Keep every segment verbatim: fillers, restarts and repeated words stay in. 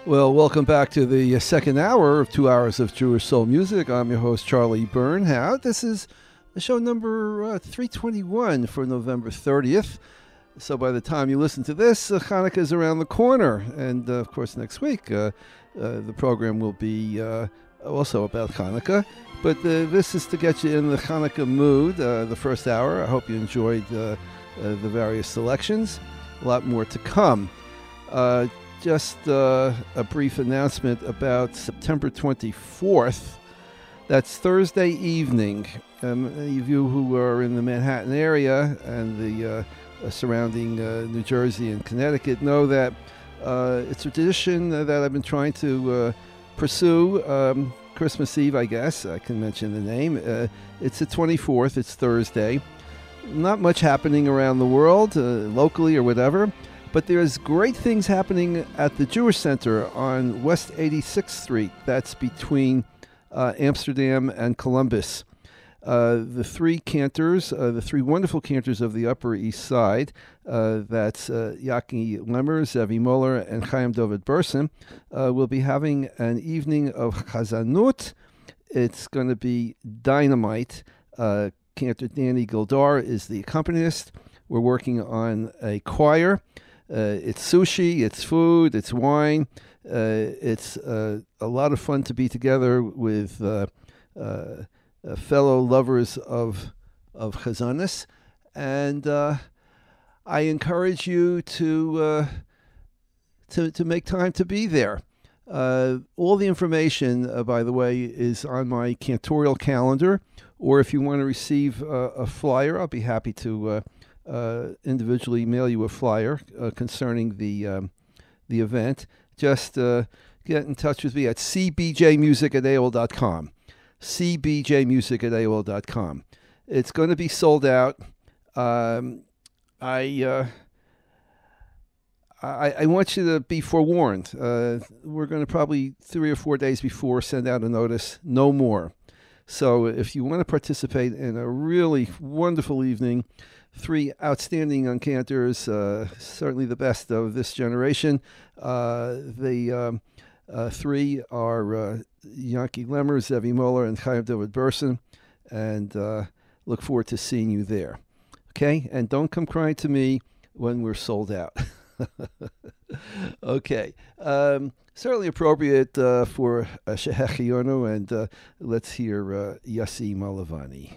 Well, welcome back to the second hour of two hours of Jewish soul music. I'm your host, Charlie Bernhout. This is show number uh, three twenty-one for November thirtieth. So by the time you listen to this, uh, Hanukkah is around the corner. And, uh, of course, next week, uh, uh, the program will be uh, also about Hanukkah. But uh, this is to get you in the Hanukkah mood, uh, the first hour. I hope you enjoyed uh, uh, the various selections. A lot more to come. Uh, Just uh, a brief announcement about September twenty-fourth. That's Thursday evening. Um, any of you who are in the Manhattan area and the uh, surrounding uh, New Jersey and Connecticut know that uh, it's a tradition that I've been trying to uh, pursue. Um, Christmas Eve, I guess. I can mention the name. Uh, it's the twenty-fourth. It's Thursday. Not much happening around the world, uh, locally or whatever. But there's great things happening at the Jewish Center on West eighty-sixth Street. That's between uh, Amsterdam and Columbus. Uh, the three cantors, uh, the three wonderful cantors of the Upper East Side, uh, that's uh, Yaki Lemmer, Zevi Moller, and Chaim David Berson, uh, will be having an evening of Chazanut. It's going to be dynamite. Uh, Cantor Danny Gildar is the accompanist. We're working on a choir. Uh, it's sushi, it's food, it's wine. Uh, it's uh, a lot of fun to be together with uh, uh, uh, fellow lovers of of Chazanis. And uh, I encourage you to, uh, to, to make time to be there. Uh, all the information, uh, by the way, is on my cantorial calendar. Or if you want to receive uh, a flyer, I'll be happy to uh, Uh, individually mail you a flyer uh, concerning the um, the event. Just uh, get in touch with me at c b j music at a o l dot com. c b j music at a o l dot com. It's going to be sold out. Um, I, uh, I I want you to be forewarned. Uh, we're going to probably three or four days before send out a notice. No more. So if you want to participate in a really wonderful evening, three outstanding young cantors, uh, certainly the best of this generation. Uh, the um, uh, three are uh, Yanki Lemmer, Zevi Moller, and Chaim David Berson, and uh, look forward to seeing you there. Okay? And don't come crying to me when we're sold out. Okay. Um, certainly appropriate uh, for uh, Shehechiyonu, and uh, let's hear uh, Yossi Malavani.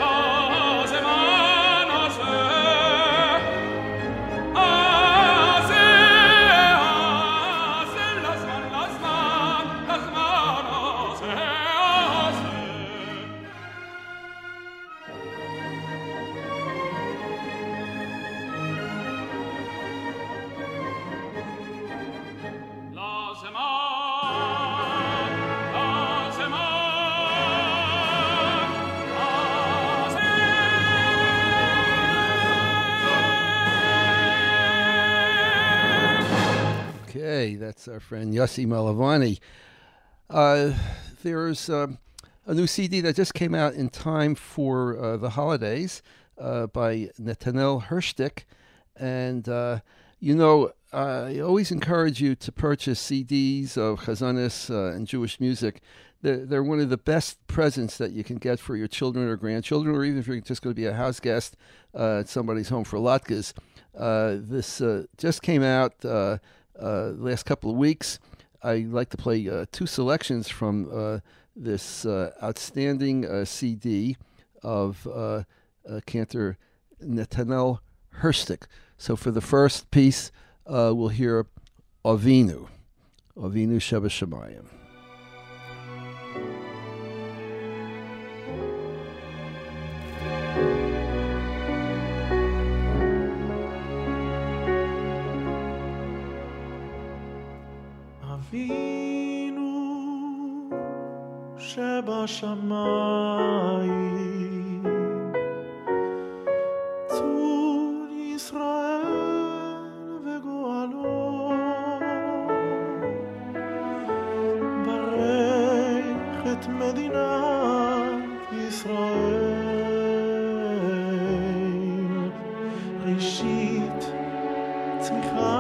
Ah Day. That's our friend Yossi Malavani. Uh, there's um, a new C D that just came out in time for uh, the holidays uh, by Netanel Hershtik. And, uh, you know, I always encourage you to purchase C Ds of Chazanis uh, and Jewish music. They're, they're one of the best presents that you can get for your children or grandchildren, or even if you're just going to be a house guest uh, at somebody's home for latkes. Uh, this uh, just came out uh, uh, last couple of weeks. I like to play uh, two selections from uh, this uh, outstanding uh, C D of uh, uh, Cantor Netanel Hershtik. So for the first piece, uh, we'll hear Avinu, Avinu Sheba Shemayim. Avinu Sheba Shemayim Tzur Yisrael veGoalo Barech et Medinat Yisrael Rishit Tzmicha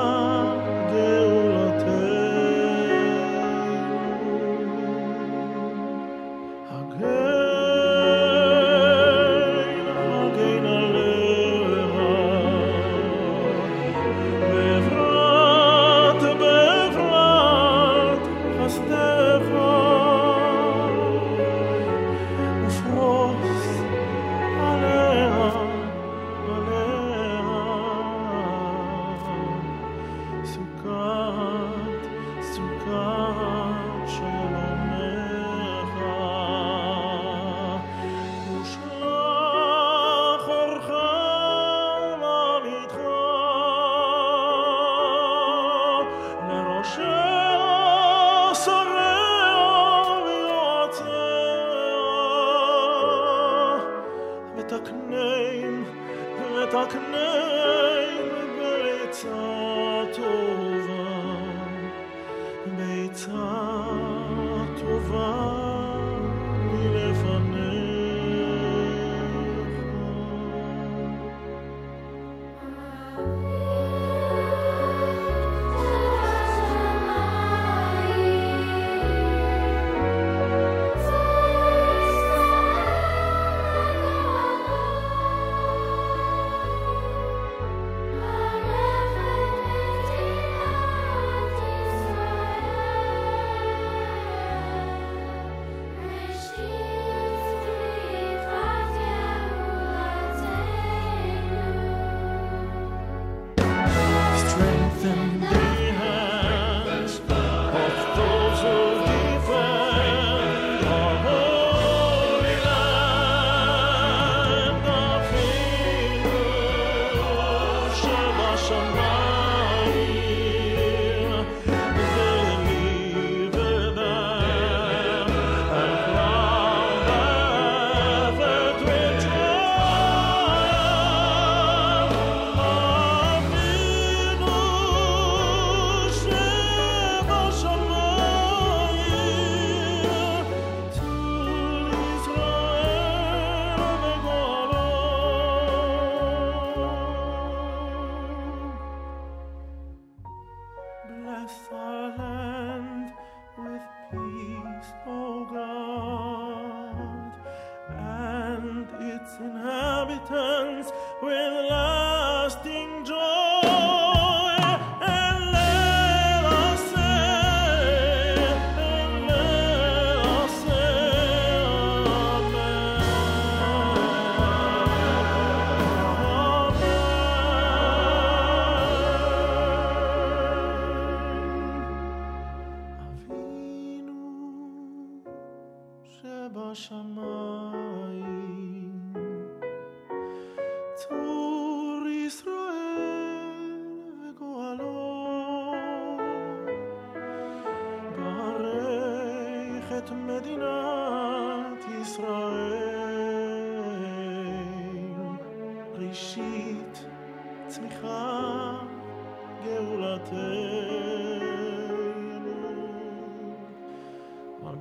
צמיחה גאולתך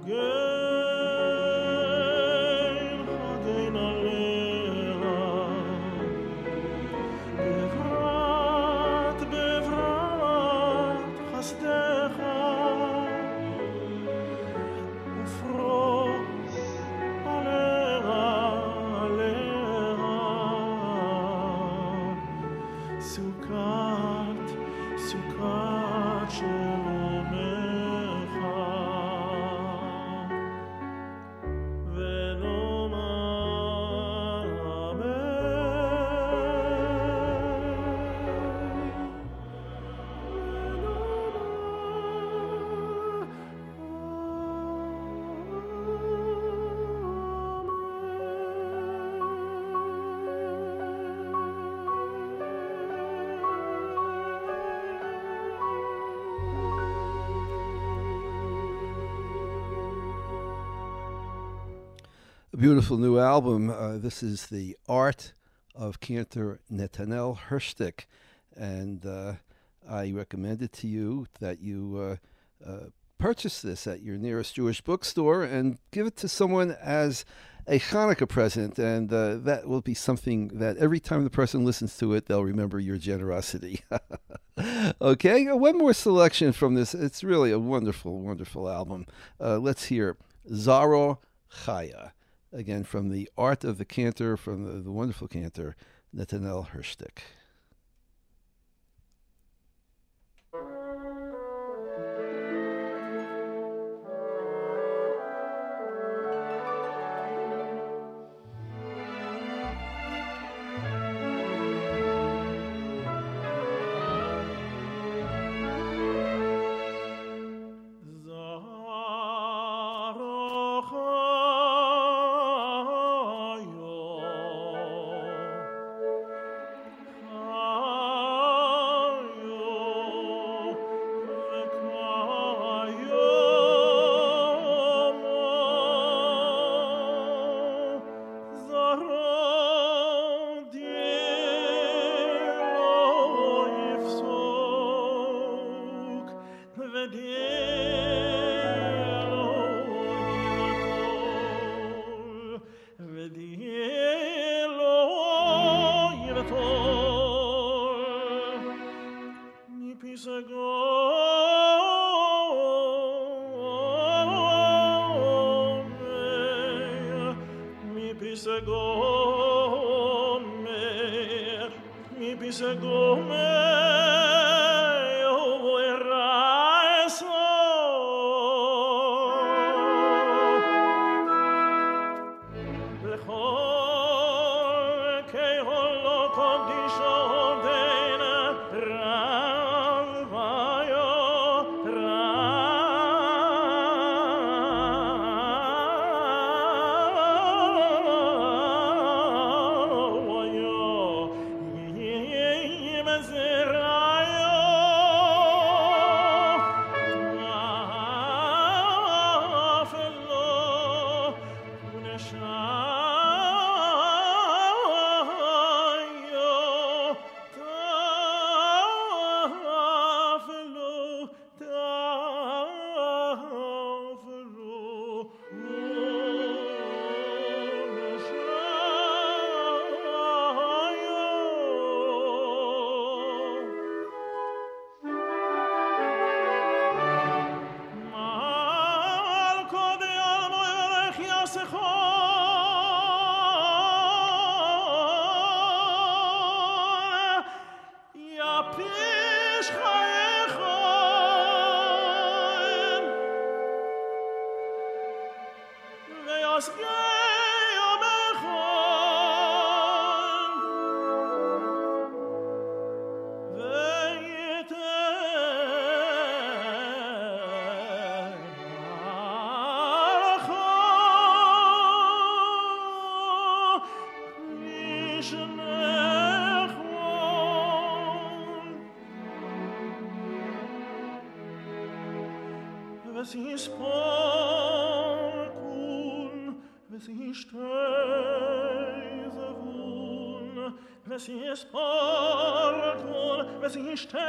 Beautiful new album. Uh, this is the art of Cantor Netanel Hershtik, and uh, I recommend it to you that you uh, uh, purchase this at your nearest Jewish bookstore and give it to someone as a Hanukkah present, and uh, that will be something that every time the person listens to it, they'll remember your generosity. Okay, one more selection from this. It's really a wonderful, wonderful album. Uh, let's hear Zaro Chaya. Again, from the art of the cantor, from the, the wonderful cantor, Netanel Hershtik.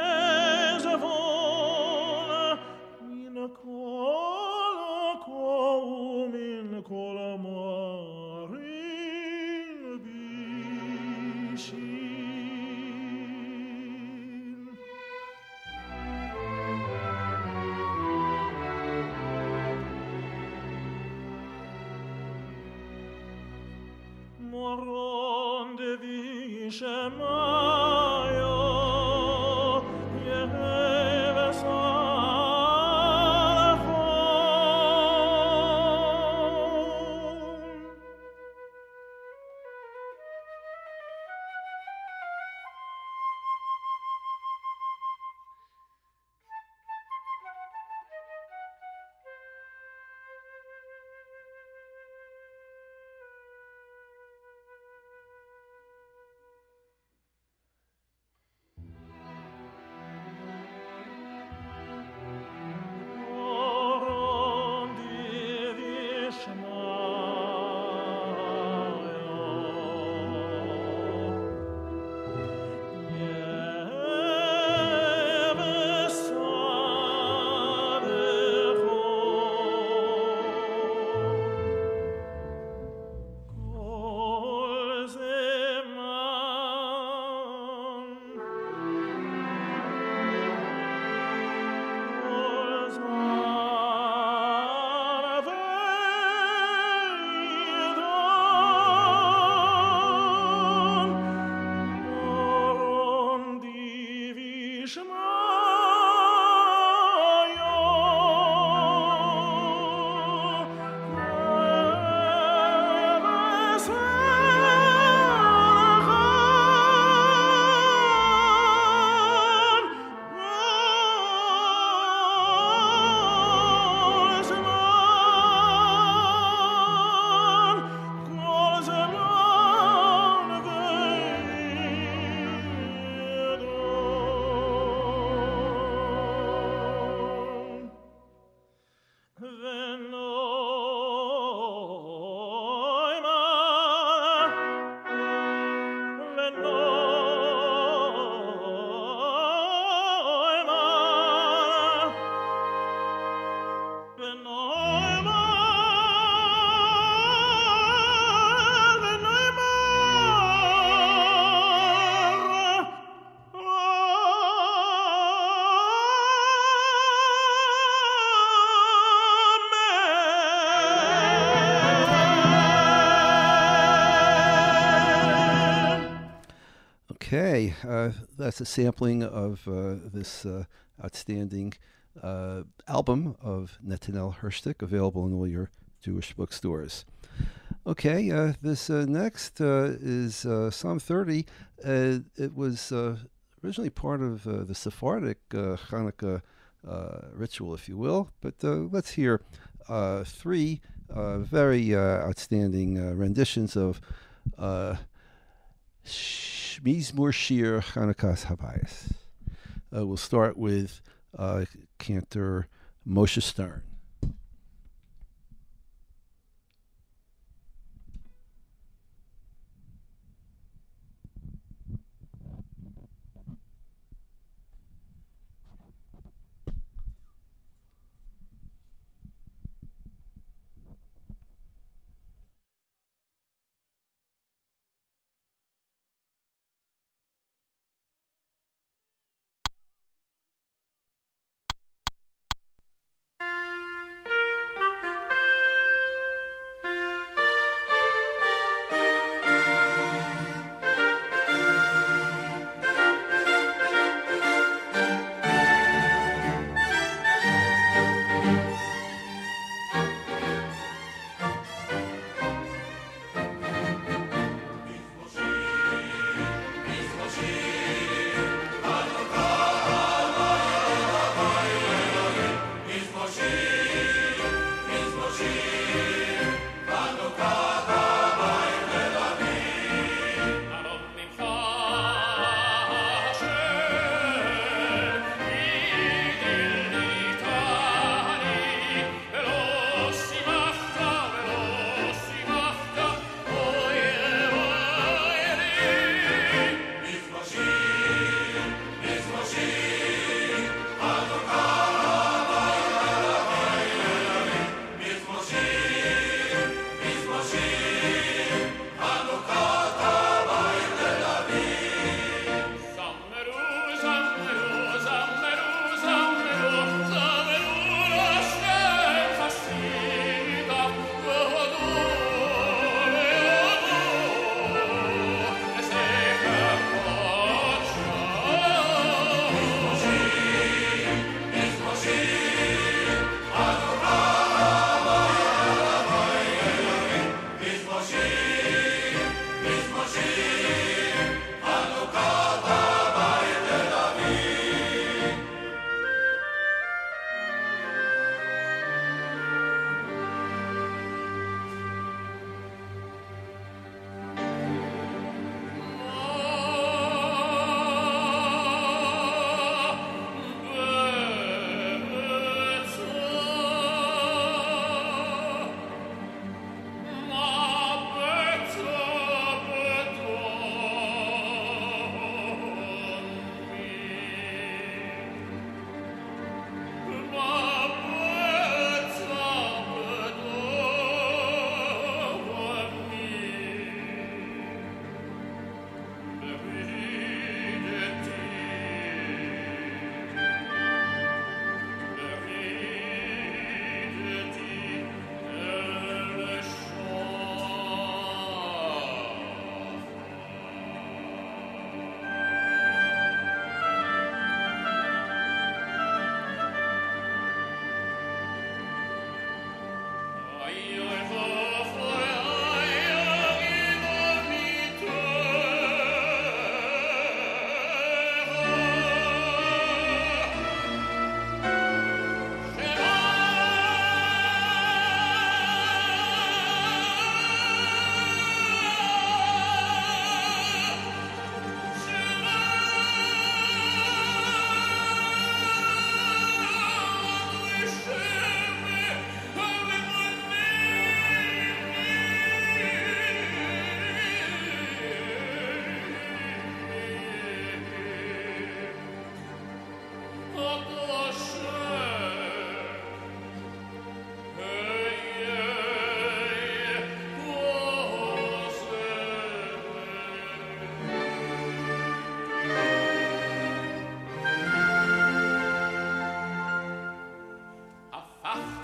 Min kol kol Okay, uh, that's a sampling of uh, this uh, outstanding uh, album of Netanel Hershtik, available in all your Jewish bookstores. Okay, uh, this uh, next uh, is uh, Psalm thirty. Uh, it was uh, originally part of uh, the Sephardic uh, Hanukkah uh, ritual, if you will, but uh, let's hear uh, three uh, very uh, outstanding uh, renditions of uh, Mizmor Shir Chanukah's Habayis. Uh, we'll start with uh, cantor Moshe Stern.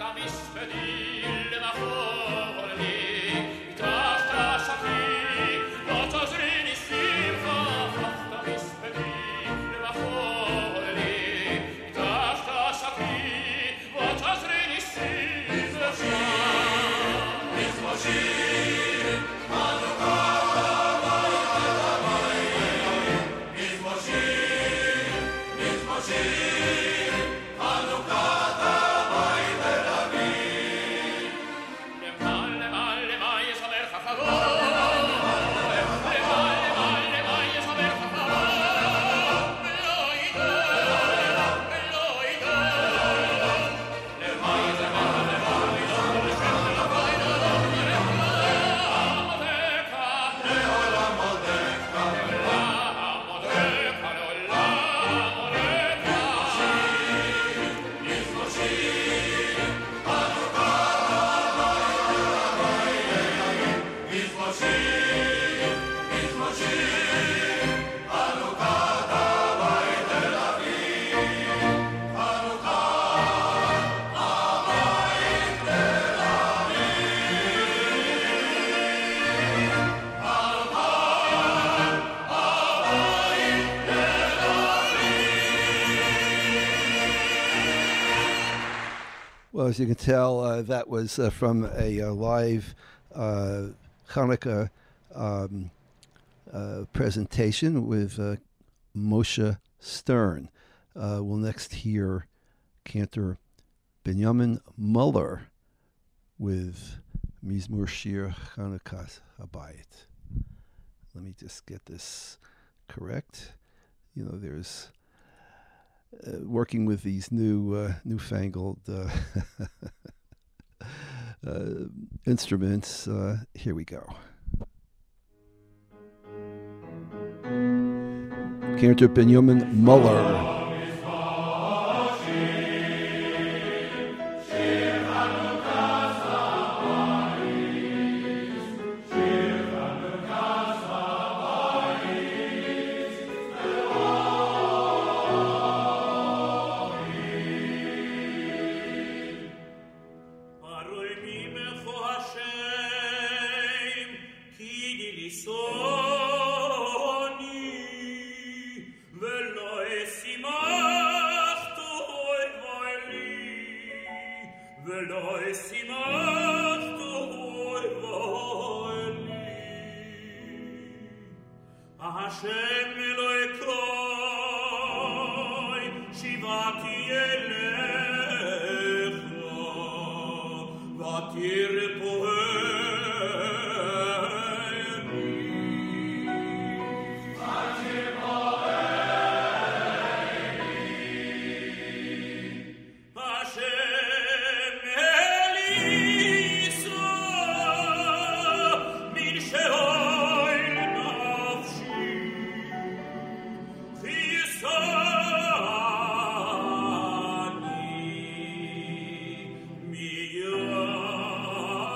Well, as you can tell, uh, that was uh, from a, a live uh, Hanukkah um, uh, presentation with uh, Moshe Stern. Uh, we'll next hear cantor Benjamin Muller with Mizmor Shir Hanukkah Habayit. Let me just get this correct. You know, there's uh, working with these new, uh, newfangled uh, uh, instruments. Uh, here we go. Cantor Benjamin Muller. Yeah.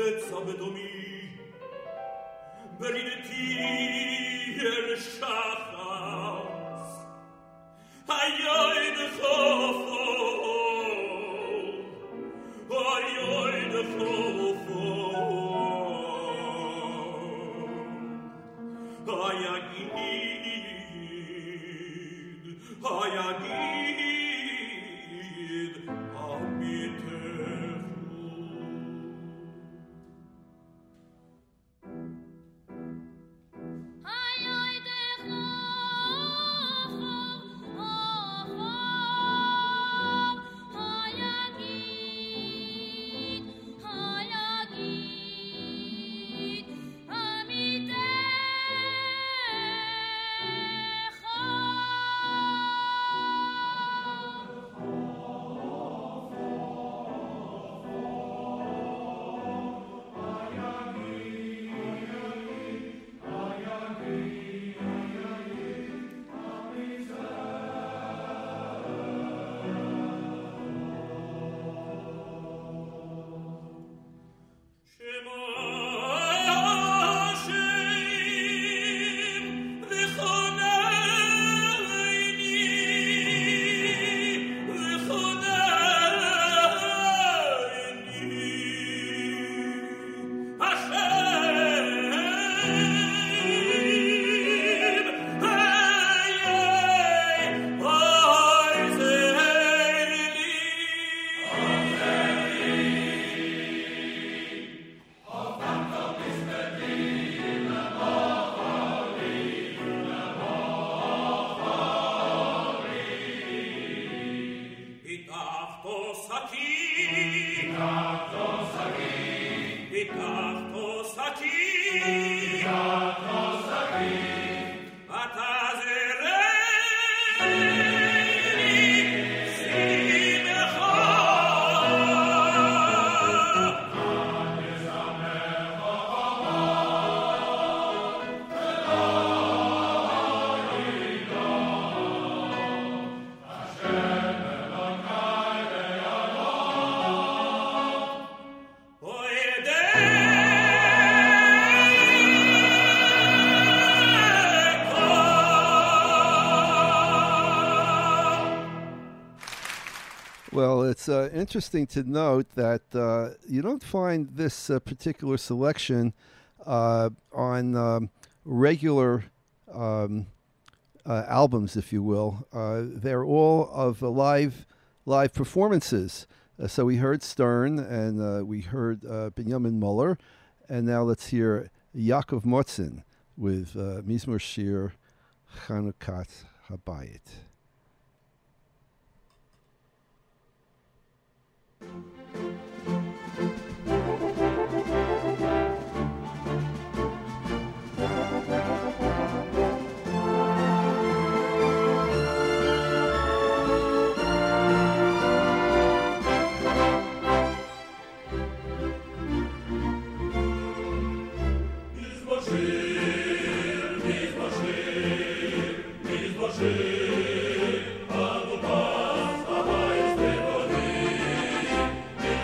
Well, it's uh, interesting to note that uh, you don't find this uh, particular selection uh, on um, regular um, uh, albums, if you will. Uh, they're all of uh, live live performances. Uh, so we heard Stern, and uh, we heard uh, Benjamin Muller, and now let's hear Yaakov Motzin with uh, Mizmor Shir Chanukat Habayit. Shir, Agu Bas, Habayis Begonim,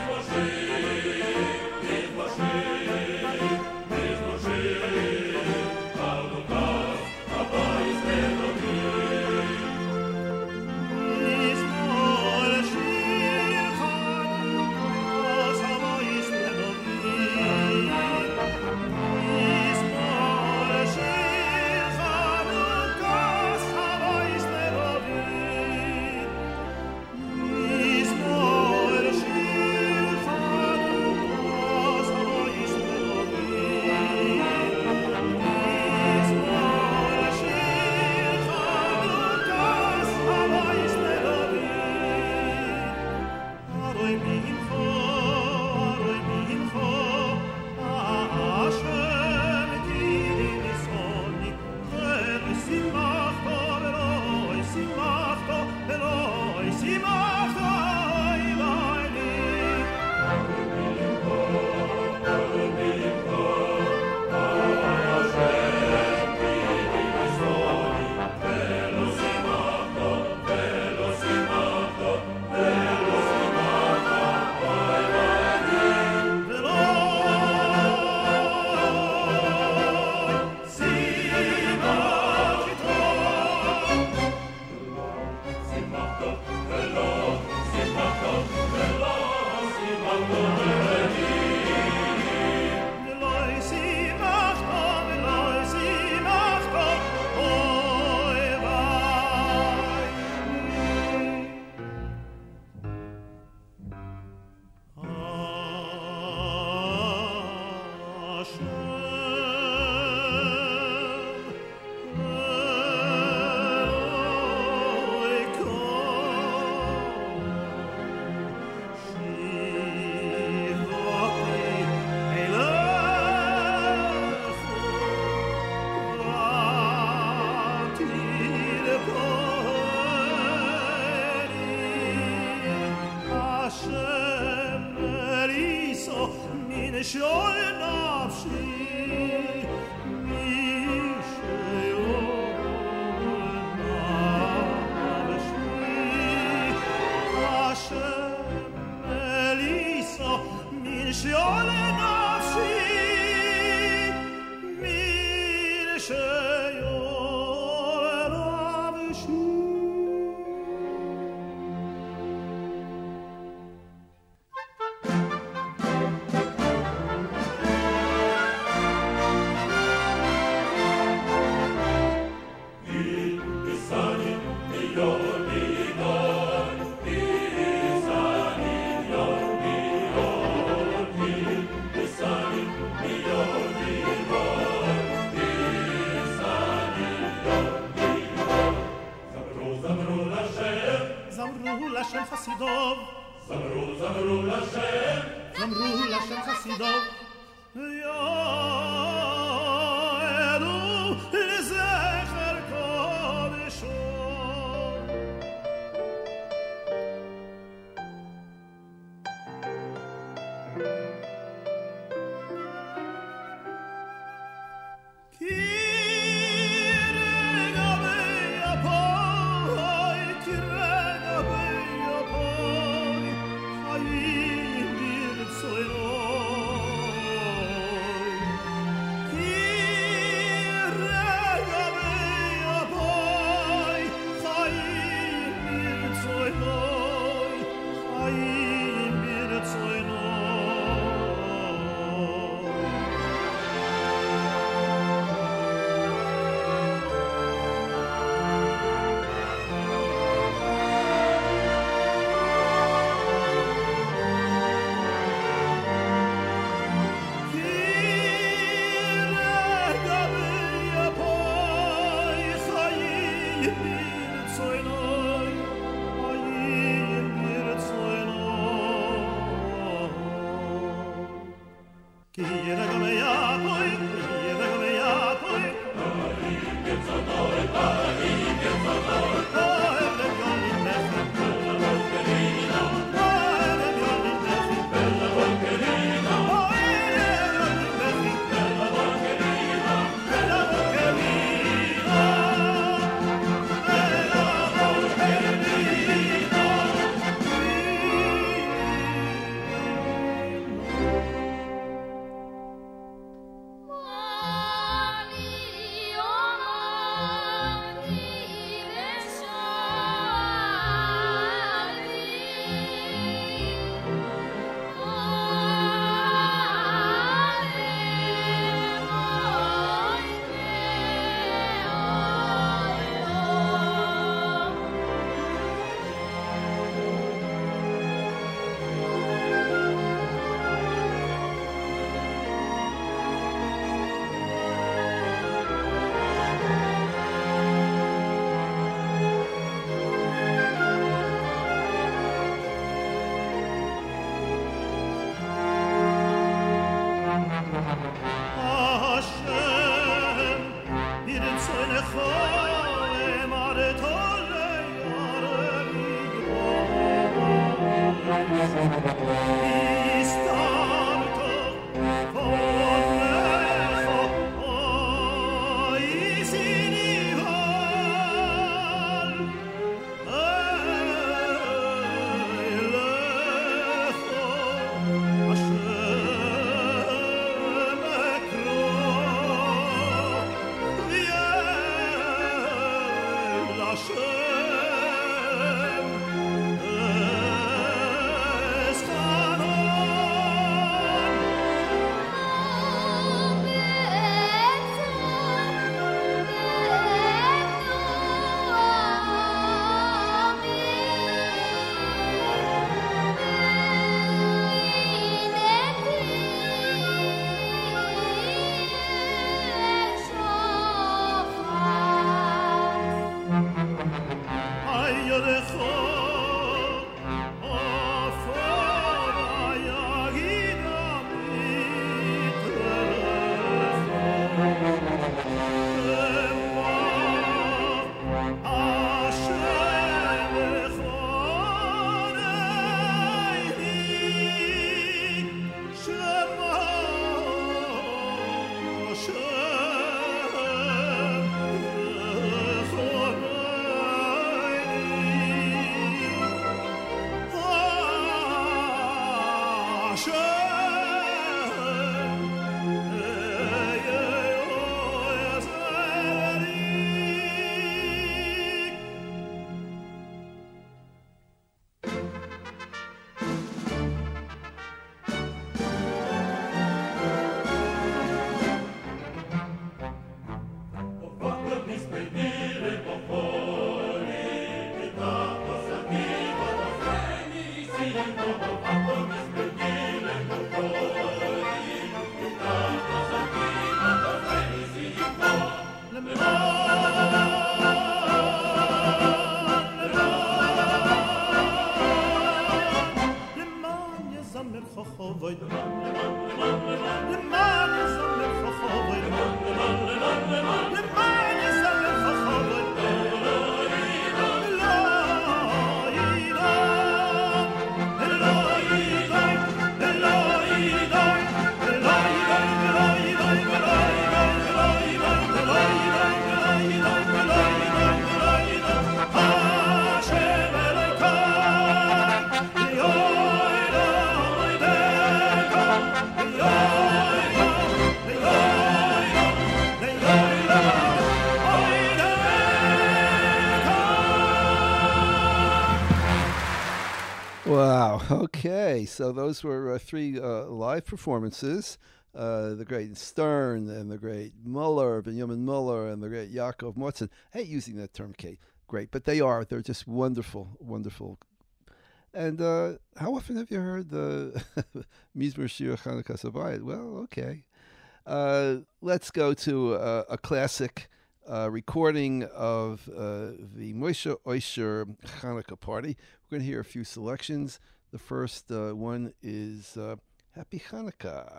Wow. Okay. So those were uh, three uh, live performances. Uh, the great Stern and the great Muller, Benjamin Muller, and the great Yaakov Motzen. I hate using that term, Kate. Great, but they are. They're just wonderful, wonderful. And uh, how often have you heard the Mizmor Shir Chanukah Sabayit? Well, okay. Uh, let's go to uh, a classic uh, recording of uh, the Moshe Oisher Chanukah party. We're going to hear a few selections. The first uh, one is uh, Happy Chanukah.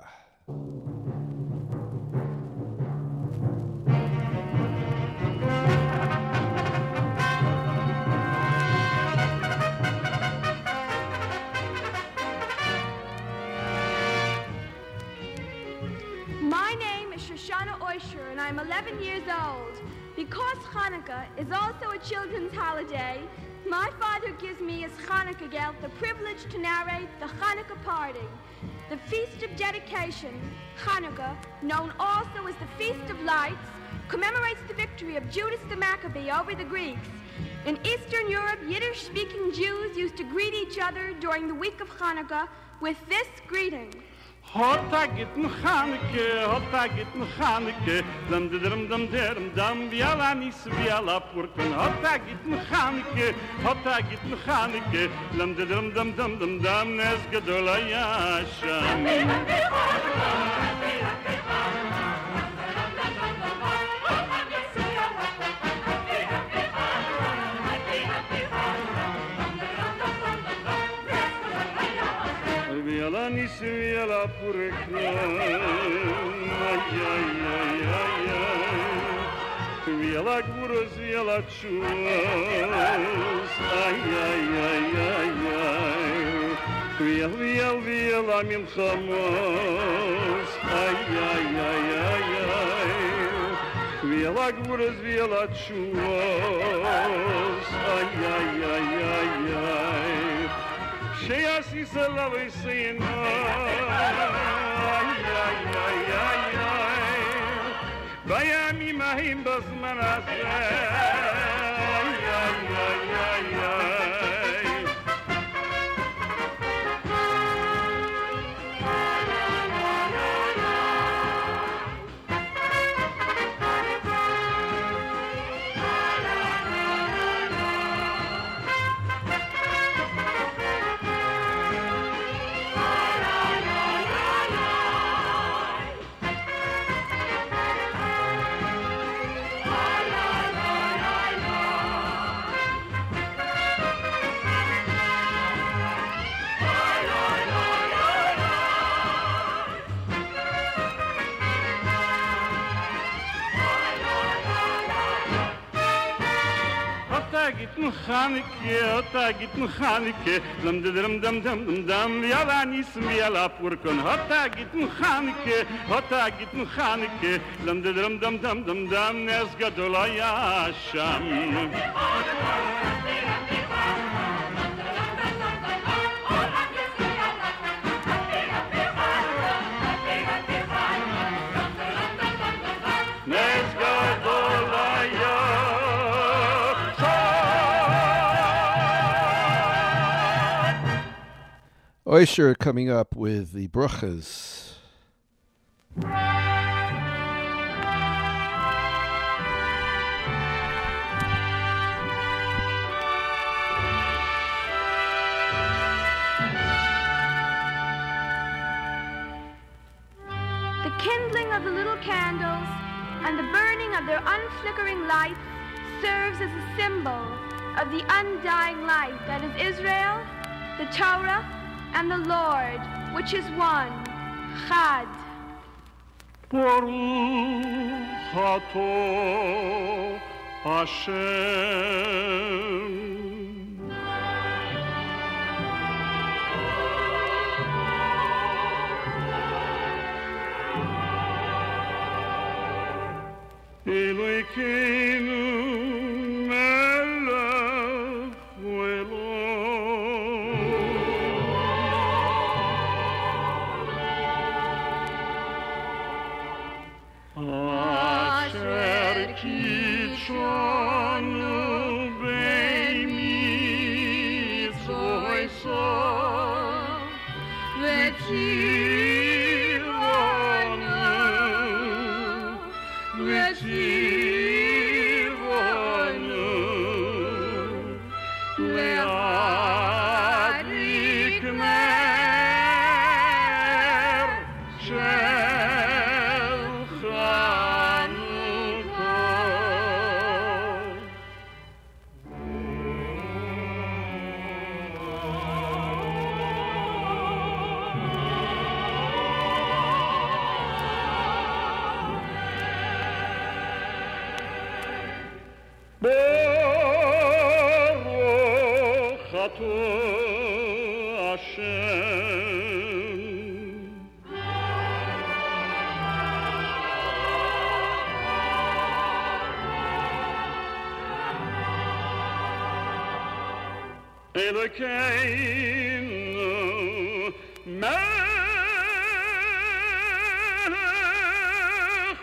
My name is Shoshana Oisher, and I'm eleven years old. Because Hanukkah is also a children's holiday, my father gives me as Hanukkah Gelt the privilege to narrate the Hanukkah party. The Feast of Dedication, Hanukkah, known also as the Feast of Lights, commemorates the victory of Judas the Maccabee over the Greeks. In Eastern Europe, Yiddish-speaking Jews used to greet each other during the week of Hanukkah with this greeting. Hot a gitn Chanukah, hot a gitn Chanukah, dam dam dam dam dam viala nis viala purken. Hot a gitn Chanukah, hot a gitn Chanukah, dam dam dam dam dam dam nes gadol hayasham. Viala nis viala purken, ay ay ay ay ay. Viala guros viala chus, ay ay ay ay ay. Vial vial viala milchamos, ay ay ay ay ay. Viala guros viala chus, ay ay ay ay ay. Sheyas Yisrael v'Yisrael, ay ay ay ay ay. Bayamim ha'im b'zman hazeh, ay ay ay ay ay. Gitn Chanukah, hot gitn Chanukah, dam dam dam dam dam dam, viala nis viala purken. Hot gitn Chanukah, hot gitn Chanukah, dam dam dam dam dam dam, nes gadol hayasham. Nes gadol hayasham. Oisher coming up with the Bruchas. The kindling of the little candles and the burning of their unflickering lights serves as a symbol of the undying light that is Israel, the Torah, and the Lord, which is one, Chad. Baruch Ato Hashem. Elokeinu melech Asher kitshanu beimitzvoy so Baruch atah Hashem. Elokeinu melech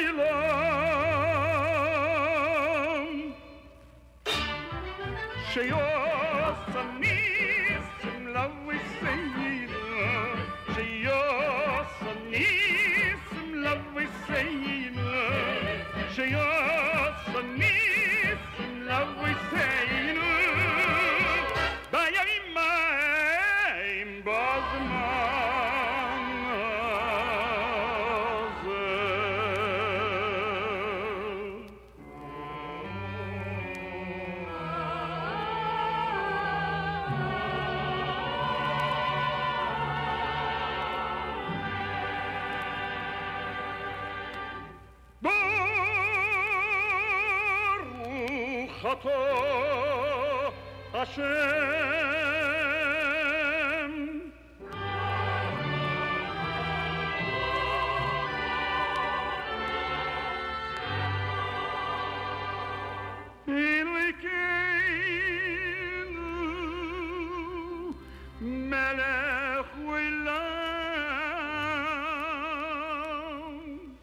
olam sheyasa nisim laviseinu sheyasa nisim laviseinu sheyasa nisim laviseinu Bayayim bazman Baruch atah Hashem. Elokeinu melech olam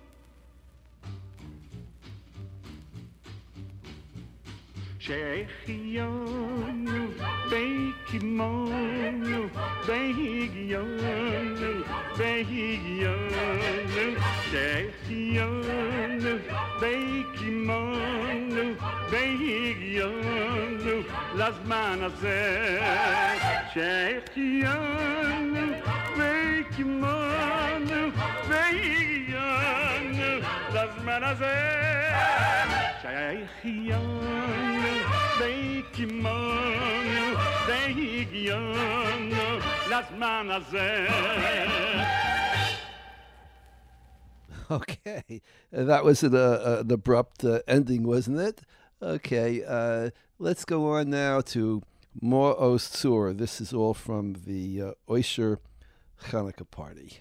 Shechianu Beikimanu Behigianu Behigianu Shechianu Beikimanu Behigianu Lazman hazeh Shechianu Beikimanu Behigianu Lazman hazeh Shechianu Beikimanu Behigianu Lazman hazeh. Okay, that was an, uh, an abrupt uh, ending, wasn't it? Okay, uh, let's go on now to More Ostzur. This is all from the uh, Oisher Hanukkah party.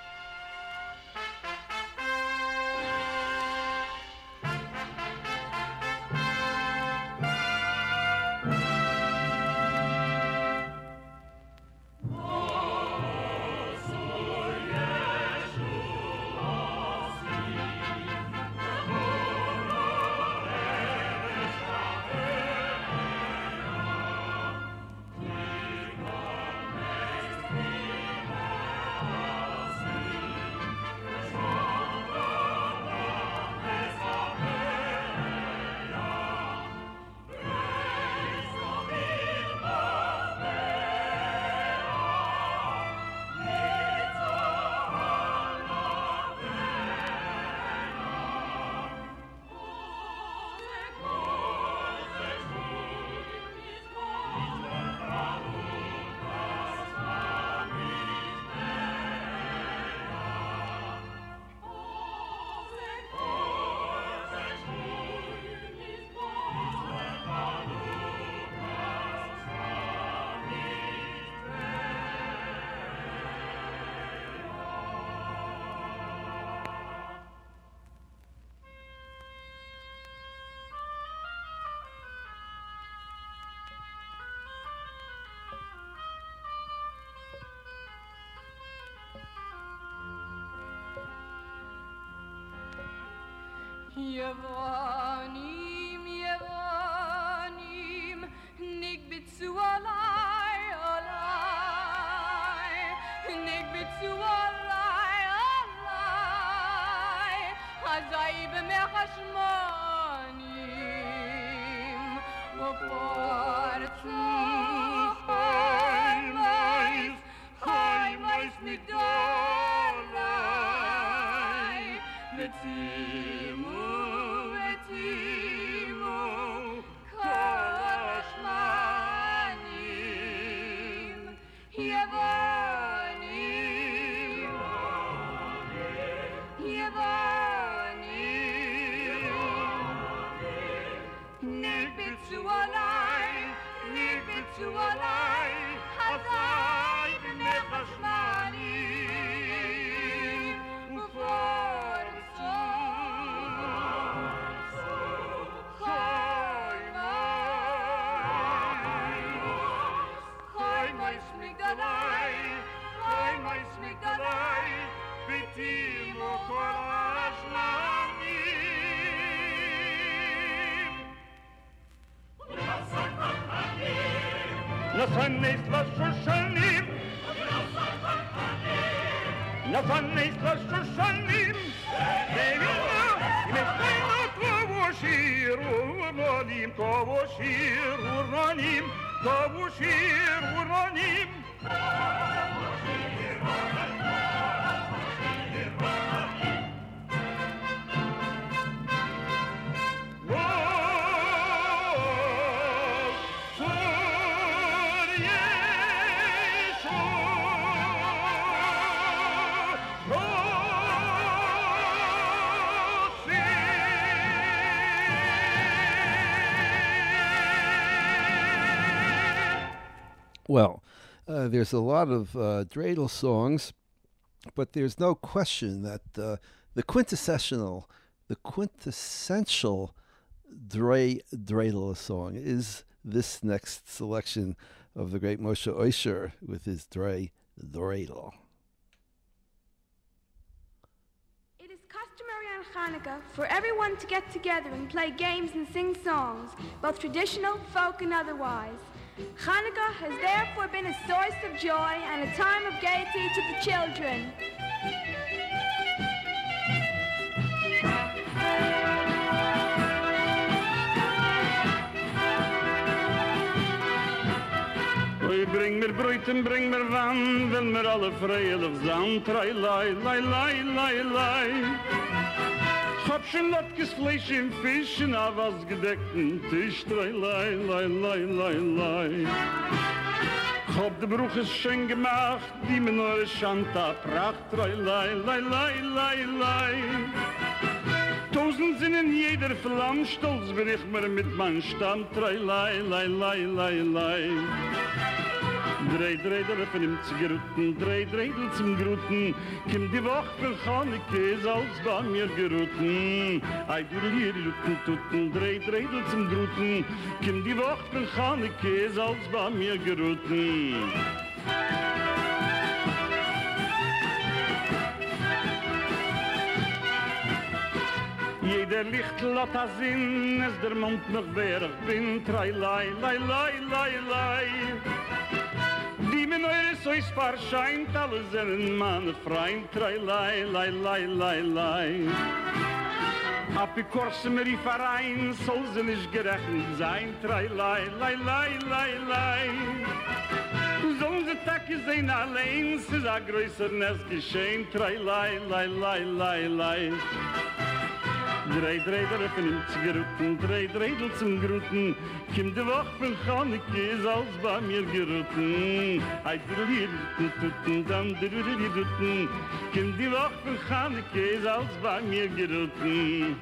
Yevanim, Yevanim, nigbitzu alai, alai, nigbitzu alai, alai, hazai b'mechashmonim, upartzu chaymais, chaymais midolai, v'tzimu. Yevanim, Nafanes la Shoshanim. Nafanes la Shoshanim. Kavoshir Uranim, Kavoshir Uranim, Kavoshir Uranim. Well, uh, there's a lot of uh, dreidel songs, but there's no question that uh, the quintessential, the quintessential dre, dreidel song is this next selection of the great Moshe Osher with his dre, dreidel. It is customary on Hanukkah for everyone to get together and play games and sing songs, both traditional, folk, and otherwise. Hanukkah has therefore been a source of joy and a time of gaiety to the children. Oy, bring mir brood en bring mir wijn, wil mir alle vrijelijk zijn. Trai, lai, lai, lai, lai, lai. Hab schon Lotkes Fleisch im Fisch in a was gedeckten Tisch. Trai, lai, lai, lai, lai, lai. Hab de Bruches schön gemacht, die mir neue Schanta pracht. Trai, lai, lai, lai, lai, lai. Tausend sind in jeder Flamm, stolz bin ich mir mit mein Stamm. Trai, lai, lai, lai, lai, lai. Drei Dreidel von ihm zu geruten, drei Dreidel zum Gruten. Kim die Woche für Chaneke ist als bei mir geruten. Ei, du hier Luten tuten, drei Dreidel zum Gruten. Kim die Woche für Chaneke ist als bei mir geruten. Jeder Licht hat a Sinn, es der Mond noch wer ich bin. Trai, lai, lai, lai, lai, lai. Die men eure so is verscheint, alle sind meine Freund. Trai, lai, lai, lai, lai, lai. Apikorse mir die Verein, soll sie nicht gerechnet sein. Trai, lai, lai, lai, lai, lai. Sollen sie Tage sehen allein, es ist a größer Nest geschehen. Trai, lai, lai, lai, lai, lai. Drei Dreidel von ihm zu geruten, drei Dreidel zum Gruten. Kim de Woche von Chaneke ist als bei mir geruten. Ei, drüri, tuten, dann drüri, tuten. Kim die Woche von Chaneke ist als bei mir geruten.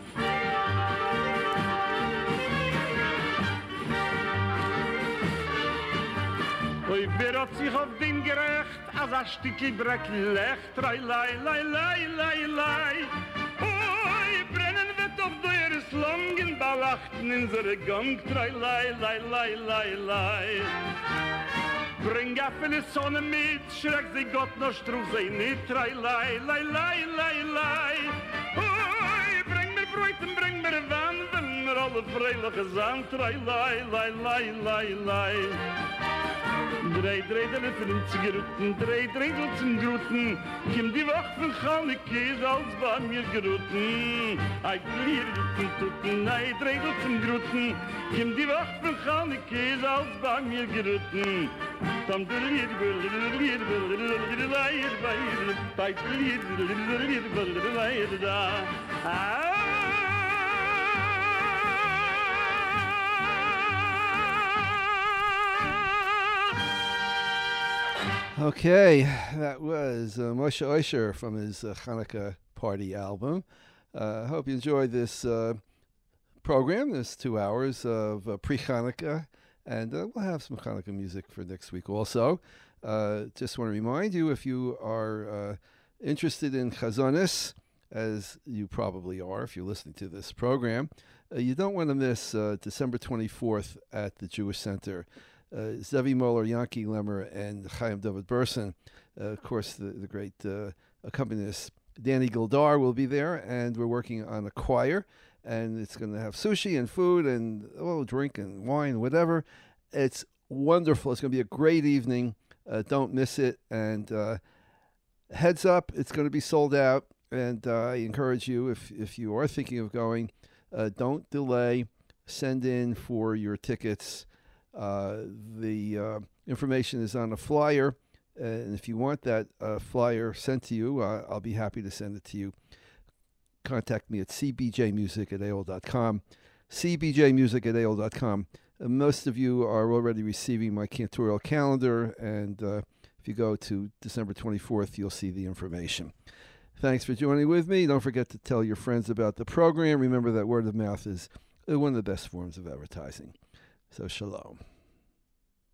Oi, wer hat sich auf dem gerecht, als ein Stückchen Dreck lecht. Lai, lai, lai, lai, lai, lai. Brennen wird auf teures Langen, balachten in seine Gang. Trai, lai, lai, lai, lai, lai. Bring a viele Sonne mit, schreck sie Gott noch struf sie nicht. Trai, lai, lai, lai, lai, lai. Oi, bring mir Bröten, bring mir Wein, wenn mir alle freiliche sein. Trai, lai, lai, lai, lai, lai. Drei Dreidel von ihm zu geruten, drei Dreidel zum Gruten. Kim die Woche von Chaneke ist als bei mir geruten. Ei, drei Tuten, ei, Dreidel zum Gruten. Kim die Woche von Chaneke ist als bei mir geruten. Tam de lied, lied, lied, lied, lied, da. Okay, that was uh, Moshe Osher from his uh, Hanukkah Party album. I uh, hope you enjoyed this uh, program, this two hours of uh, pre-Hanukkah, and uh, we'll have some Hanukkah music for next week also. Uh, just want to remind you, if you are uh, interested in Chazonis, as you probably are if you're listening to this program, uh, you don't want to miss uh, December twenty-fourth at the Jewish Center. Uh, Zevi Moller, Yankee Lemmer, and Chaim David Burson. Uh, of course, the, the great uh, accompanist Danny Gildar will be there, and we're working on a choir, and it's going to have sushi and food and oh, drink and wine, whatever. It's wonderful. It's going to be a great evening. Uh, don't miss it. And uh, heads up, it's going to be sold out. And uh, I encourage you, if, if you are thinking of going, uh, don't delay. Send in for your tickets. Uh, the uh, information is on a flyer. And if you want that uh, flyer sent to you, uh, I'll be happy to send it to you. Contact me at c b j music at a o l dot com. c b j music at a o l dot com. Uh, most of you are already receiving my cantorial calendar, and uh, if you go to December twenty-fourth, you'll see the information. Thanks for joining with me. Don't forget to tell your friends about the program. Remember that word of mouth is one of the best forms of advertising. So shalom.